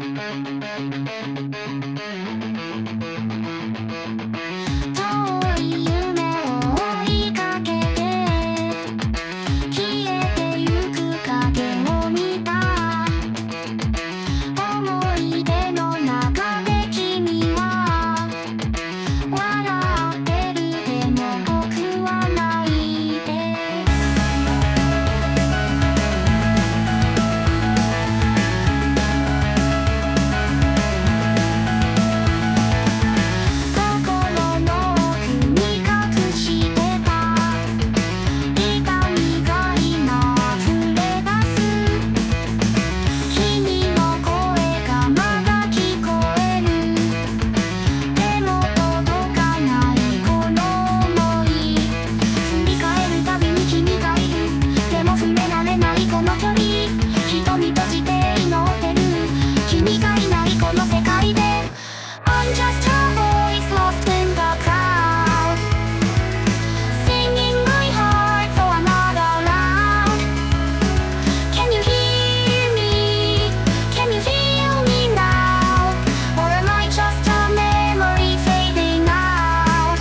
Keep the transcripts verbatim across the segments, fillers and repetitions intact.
遠い夢を追いかけて消えてゆく影を見た。思い出の中で君は笑ってる。でも僕は泣いて心の奥に隠してた痛みが今溢れ出す。君の声がまだ聞こえる。でも届かないこの想い。振り返るたびに君がいる。でも触れられないこの距離。瞳閉じて祈ってる。君がいないこの世界で I'm just a voice lost in the crowd, singing my heart for another round. Can you hear me? Can you feel me now? Or am I just a memory fading out?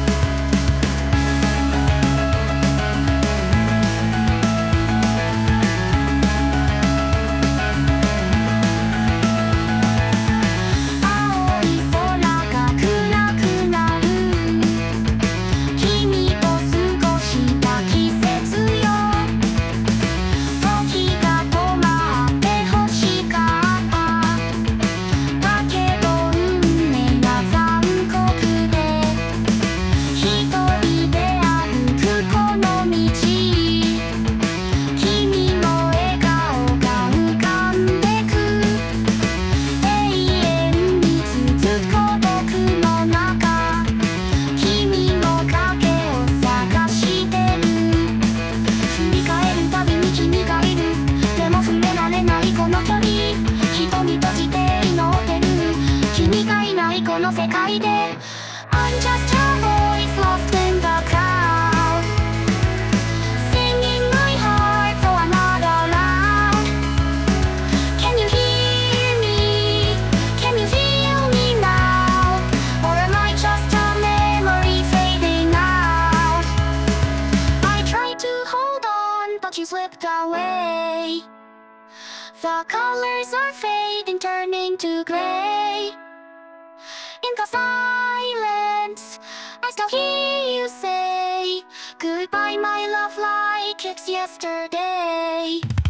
I'm just a voice lost in the crowd, singing my heart for another round. Can you hear me? Can you feel me now? Or am I just a memory fading out? I tried to hold on, but you slipped away. The colors are fading, turning to gray. In the silence, I still hear you say goodbye, my love, like it's yesterday.